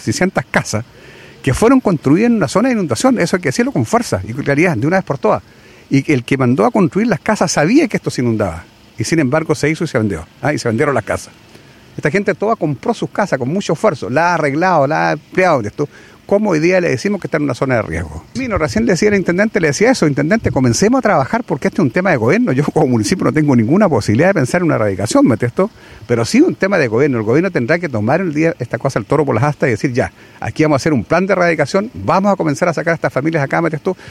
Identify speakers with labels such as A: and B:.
A: 600 casas que fueron construidas en una zona de inundación. Eso hay que decirlo con fuerza y con claridad, de una vez por todas. Y el que mandó a construir las casas sabía que esto se inundaba. Y sin embargo se hizo y se vendió. Y se vendieron las casas. Esta gente toda compró sus casas con mucho esfuerzo. La ha arreglado, la ha empleado. ¿Cómo hoy día le decimos que está en una zona de riesgo? Recién le decía al intendente, intendente, comencemos a trabajar porque este es un tema de gobierno. Yo como municipio no tengo ninguna posibilidad de pensar en una erradicación, pero sí un tema de gobierno. El gobierno tendrá que tomar el día esta cosa al toro por las astas y decir, ya, aquí vamos a hacer un plan de erradicación, vamos a comenzar a sacar a estas familias acá,